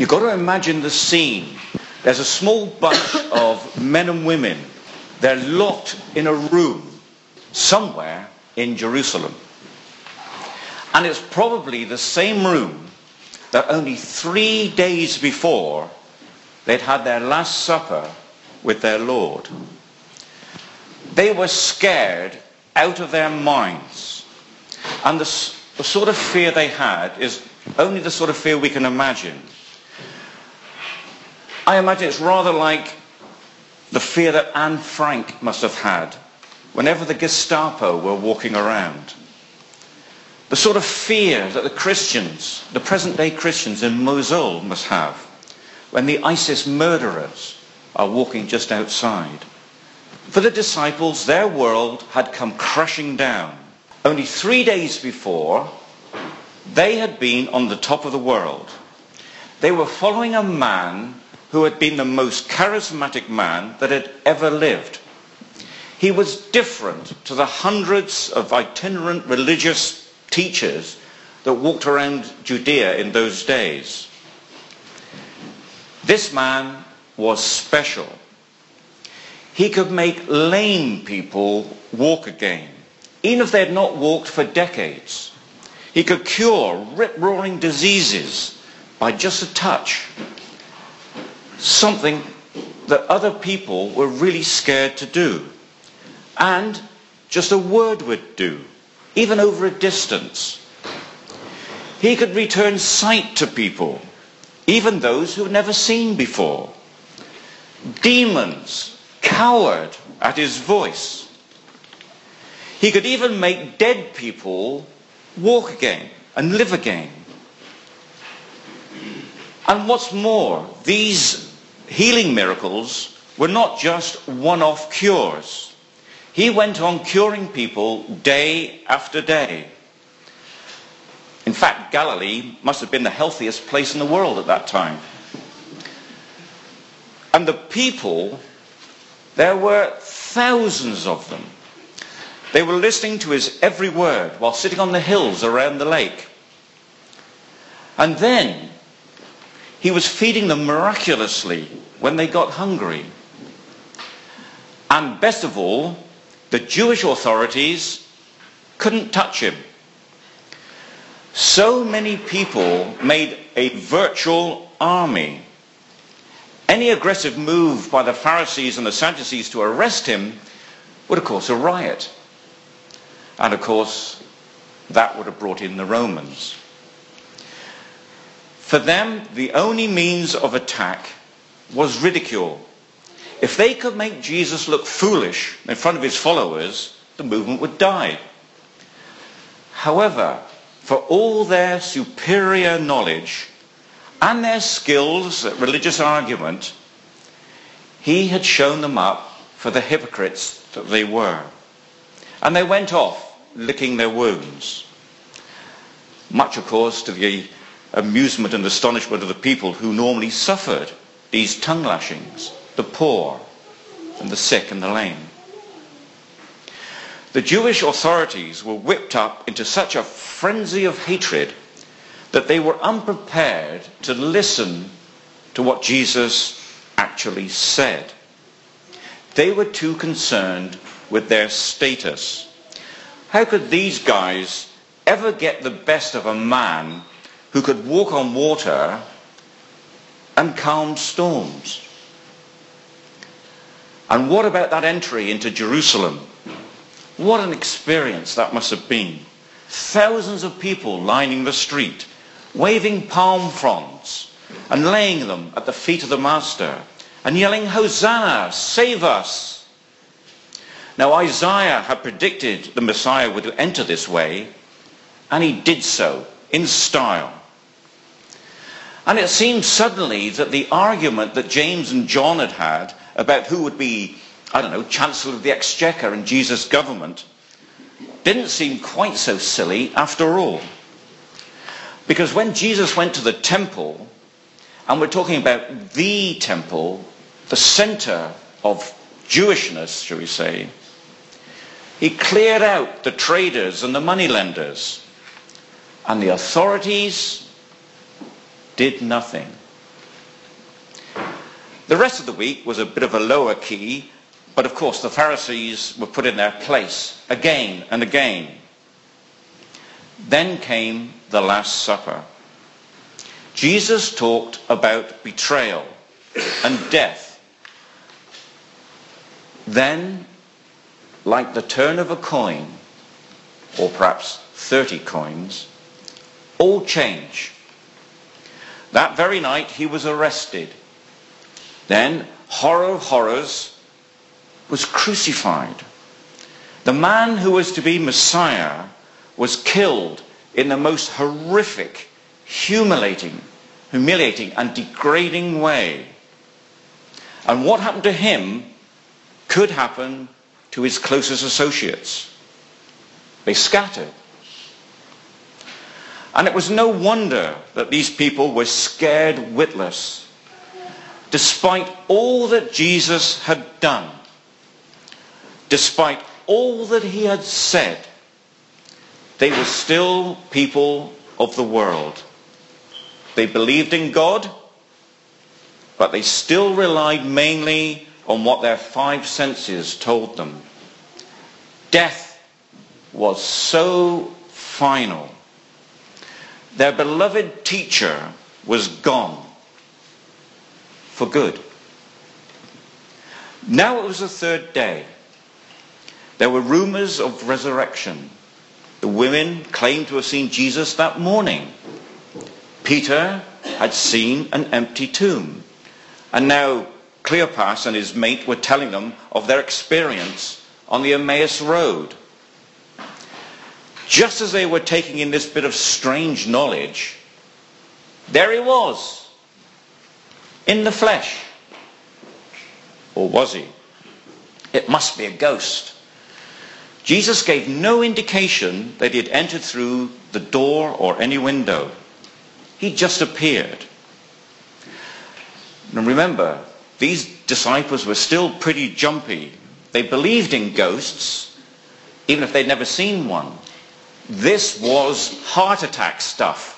You've got to imagine the scene. There's a small bunch of men and women. They're locked in a room somewhere in Jerusalem. And it's probably the same room that only 3 days before they'd had their Last Supper with their Lord. They were scared out of their minds. And the sort of fear they had is only the sort of fear we can imagine. I imagine it's rather like the fear that Anne Frank must have had whenever the Gestapo were walking around. The sort of fear that the Christians, the present-day Christians in Mosul must have when the ISIS murderers are walking just outside. For the disciples, their world had come crashing down. Only 3 days before, they had been on the top of the world. They were following a man who had been the most charismatic man that had ever lived. He was different to the hundreds of itinerant religious teachers that walked around Judea in those days. This man was special. He could make lame people walk again, even if they had not walked for decades. He could cure rip-roaring diseases by just a touch. Something that other people were really scared to do. And just a word would do, even over a distance. He could return sight to people, even those who had never seen before. Demons cowered at his voice. He could even make dead people walk again and live again. And what's more, these healing miracles were not just one-off cures. He went on curing people day after day. In fact, Galilee must have been the healthiest place in the world at that time. And the people, there were thousands of them. They were listening to his every word while sitting on the hills around the lake. And then he was feeding them miraculously when they got hungry. And best of all, the Jewish authorities couldn't touch him. So many people made a virtual army. Any aggressive move by the Pharisees and the Sadducees to arrest him would have caused a riot. And of course, that would have brought in the Romans. For them, the only means of attack was ridicule. If they could make Jesus look foolish in front of his followers, the movement would die. However, for all their superior knowledge and their skills at religious argument, he had shown them up for the hypocrites that they were. And they went off licking their wounds. Much, of course, to the amusement and astonishment of the people who normally suffered these tongue lashings, the poor and the sick and the lame. The Jewish authorities were whipped up into such a frenzy of hatred that they were unprepared to listen to what Jesus actually said. They were too concerned with their status. How could these guys ever get the best of a man who could walk on water and calm storms? And what about that entry into Jerusalem? What an experience that must have been. Thousands of people lining the street, waving palm fronds and laying them at the feet of the Master and yelling, "Hosanna, save us." Now Isaiah had predicted the Messiah would enter this way, and he did so in style. And it seemed suddenly that the argument that James and John had had about who would be, Chancellor of the Exchequer in Jesus' government didn't seem quite so silly after all. Because when Jesus went to the temple, and we're talking about the temple, the center of Jewishness, shall we say, he cleared out the traders and the moneylenders, and the authorities did nothing. The rest of the week was a bit of a lower key, but of course the Pharisees were put in their place again and again. Then came the Last Supper. Jesus talked about betrayal and death. Then, like the turn of a coin, or perhaps 30 coins, all change. That very night he was arrested. Then, horror of horrors, was crucified. The man who was to be Messiah was killed in the most horrific, humiliating and degrading way. And what happened to him could happen to his closest associates. They scattered. And it was no wonder that these people were scared witless. Despite all that Jesus had done, despite all that he had said, they were still people of the world. They believed in God, but they still relied mainly on what their five senses told them. Death was so final. Their beloved teacher was gone for good. Now it was the third day. There were rumors of resurrection. The women claimed to have seen Jesus that morning. Peter had seen an empty tomb. And now Cleopas and his mate were telling them of their experience on the Emmaus Road. Just as they were taking in this bit of strange knowledge, there he was, in the flesh. Or was he? It must be a ghost. Jesus gave no indication that he had entered through the door or any window. He just appeared. And remember, these disciples were still pretty jumpy. They believed in ghosts, even if they'd never seen one. This was heart attack stuff.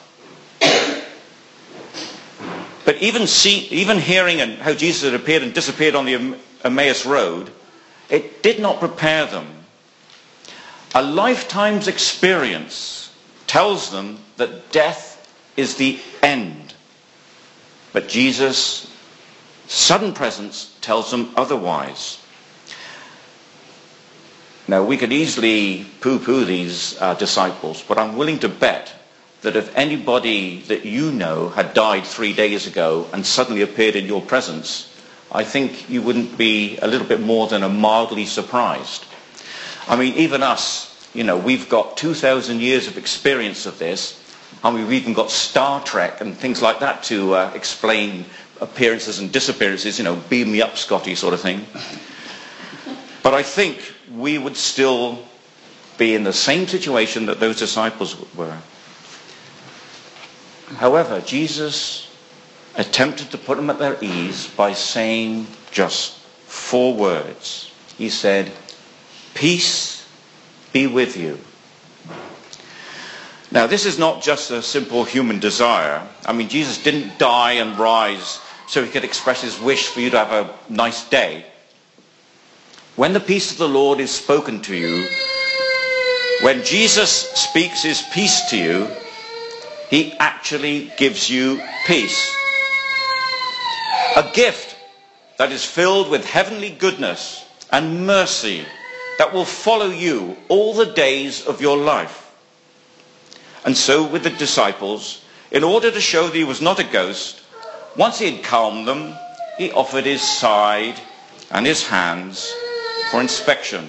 But even hearing how Jesus had appeared and disappeared on the Emmaus Road, it did not prepare them. A lifetime's experience tells them that death is the end. But Jesus' sudden presence tells them otherwise. Now, we could easily poo-poo these disciples, but I'm willing to bet that if anybody that you know had died 3 days ago and suddenly appeared in your presence, I think you wouldn't be a little bit more than mildly surprised. I mean, even us, we've got 2,000 years of experience of this, and we've even got Star Trek and things like that to explain appearances and disappearances, beam me up, Scotty, sort of thing. But I think we would still be in the same situation that those disciples were. However, Jesus attempted to put them at their ease by saying just 4 words. He said, "Peace be with you." Now, this is not just a simple human desire. I mean, Jesus didn't die and rise so he could express his wish for you to have a nice day. When the peace of the Lord is spoken to you, when Jesus speaks his peace to you, he actually gives you peace. A gift that is filled with heavenly goodness and mercy that will follow you all the days of your life. And so with the disciples, in order to show that he was not a ghost, once he had calmed them, he offered his side and his hands for inspection.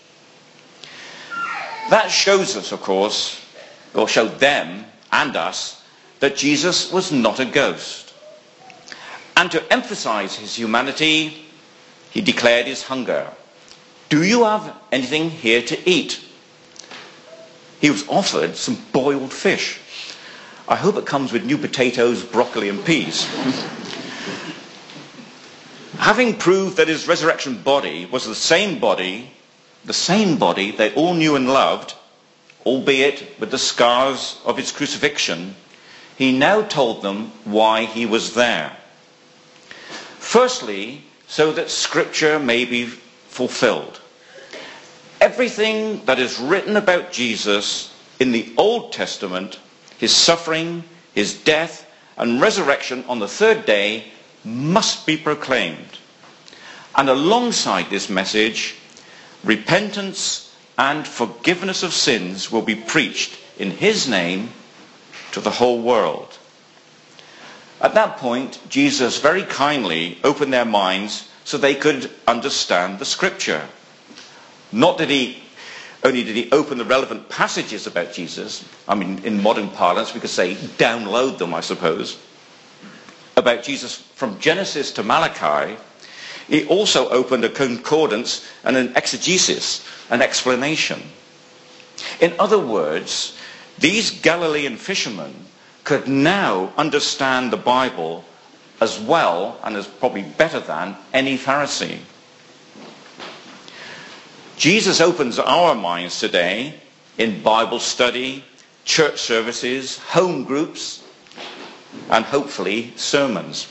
That shows us, of course, or showed them and us, that Jesus was not a ghost. And to emphasize his humanity, he declared his hunger. "Do you have anything here to eat?" He was offered some boiled fish. I hope it comes with new potatoes, broccoli and peas. Having proved that his resurrection body was the same body they all knew and loved, albeit with the scars of his crucifixion, he now told them why he was there. Firstly, so that Scripture may be fulfilled. Everything that is written about Jesus in the Old Testament, his suffering, his death, and resurrection on the third day, must be proclaimed. And alongside this message, repentance and forgiveness of sins will be preached in his name to the whole world. At that point, Jesus very kindly opened their minds so they could understand the Scripture. Not that only did he open the relevant passages about Jesus, I mean, in modern parlance we could say download them, I suppose, about Jesus from Genesis to Malachi. He also opened a concordance and an exegesis, an explanation. In other words, these Galilean fishermen could now understand the Bible as well, and as probably better than, any Pharisee. Jesus opens our minds today in Bible study, church services, home groups, and hopefully sermons.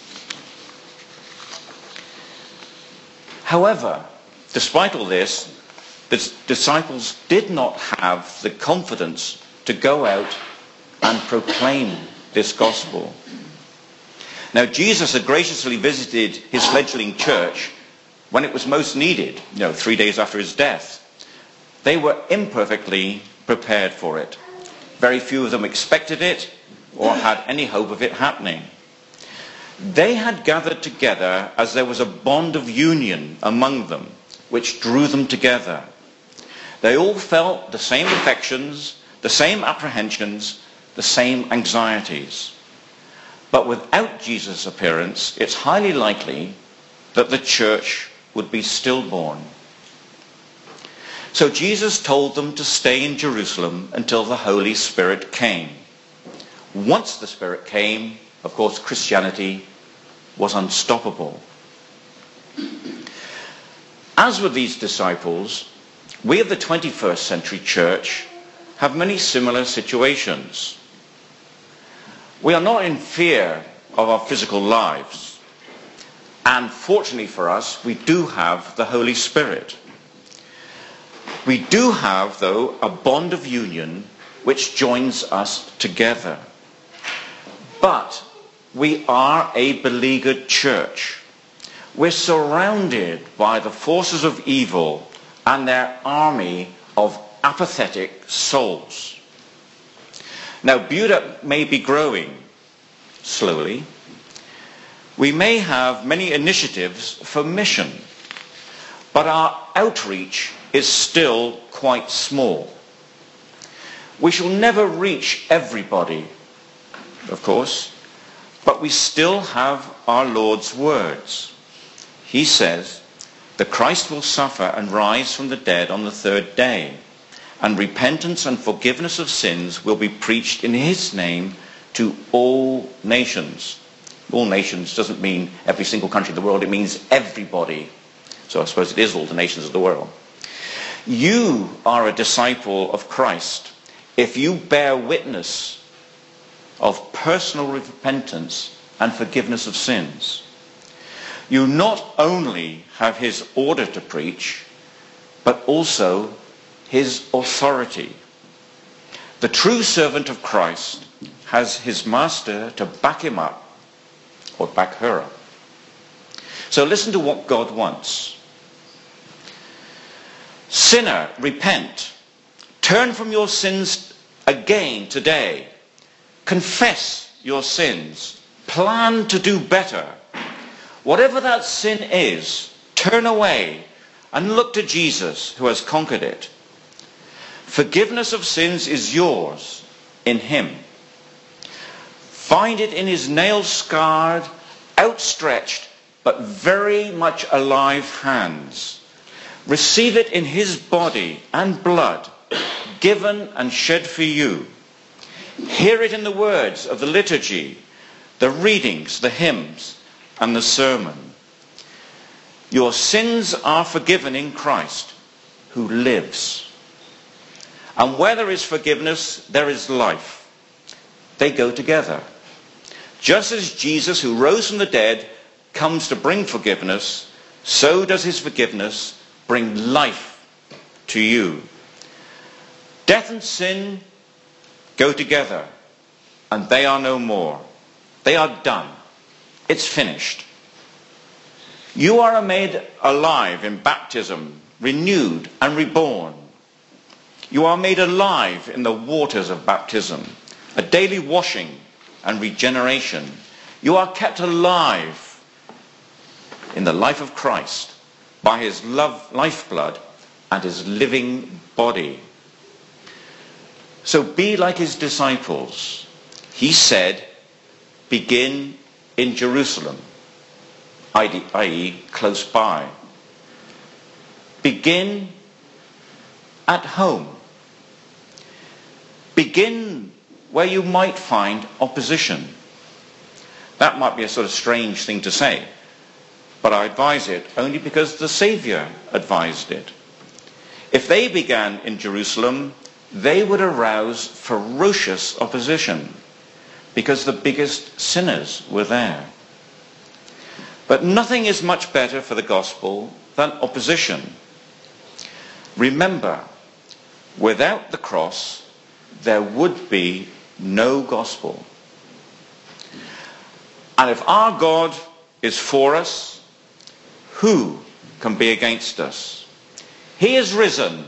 However, despite all this, the disciples did not have the confidence to go out and proclaim this gospel. Now, Jesus had graciously visited his fledgling church when it was most needed, 3 days after his death. They were imperfectly prepared for it. Very few of them expected it or had any hope of it happening. They had gathered together as there was a bond of union among them, which drew them together. They all felt the same affections, the same apprehensions, the same anxieties. But without Jesus' appearance, it's highly likely that the church would be stillborn. So Jesus told them to stay in Jerusalem until the Holy Spirit came. Once the Spirit came, of course, Christianity was unstoppable. As with these disciples, we of the 21st century church have many similar situations. We are not in fear of our physical lives. And fortunately for us, we do have the Holy Spirit. We do have, though, a bond of union which joins us together. But we are a beleaguered church. We're surrounded by the forces of evil and their army of apathetic souls. Now, Buda may be growing slowly. We may have many initiatives for mission, but our outreach is still quite small. We shall never reach everybody, of course, but we still have our Lord's words. He says, "The Christ will suffer and rise from the dead on the third day, and repentance and forgiveness of sins will be preached in his name to all nations." All nations doesn't mean every single country in the world, it means everybody. So I suppose it is all the nations of the world. You are a disciple of Christ if you bear witness of personal repentance and forgiveness of sins. You not only have his order to preach, but also his authority. The true servant of Christ has his master to back him up, or back her up. So listen to what God wants. Sinner, repent. Turn from your sins again today. Confess your sins. Plan to do better. Whatever that sin is, turn away and look to Jesus who has conquered it. Forgiveness of sins is yours in him. Find it in his nail-scarred, outstretched, but very much alive hands. Receive it in his body and blood, given and shed for you. Hear it in the words of the liturgy, the readings, the hymns, and the sermon. Your sins are forgiven in Christ, who lives. And where there is forgiveness, there is life. They go together. Just as Jesus, who rose from the dead, comes to bring forgiveness, so does his forgiveness bring life to you. Death and sin go together, and they are no more. They are done. It's finished. You are made alive in baptism, renewed and reborn. You are made alive in the waters of baptism, a daily washing and regeneration. You are kept alive in the life of Christ by his lifeblood and his living body. So be like his disciples. He said, begin in Jerusalem, i.e. close by. Begin at home. Begin where you might find opposition. That might be a sort of strange thing to say, but I advise it only because the Saviour advised it. If they began in Jerusalem, they would arouse ferocious opposition because the biggest sinners were there. But nothing is much better for the gospel than opposition. Remember, without the cross, there would be no gospel. And if our God is for us, who can be against us? He is risen.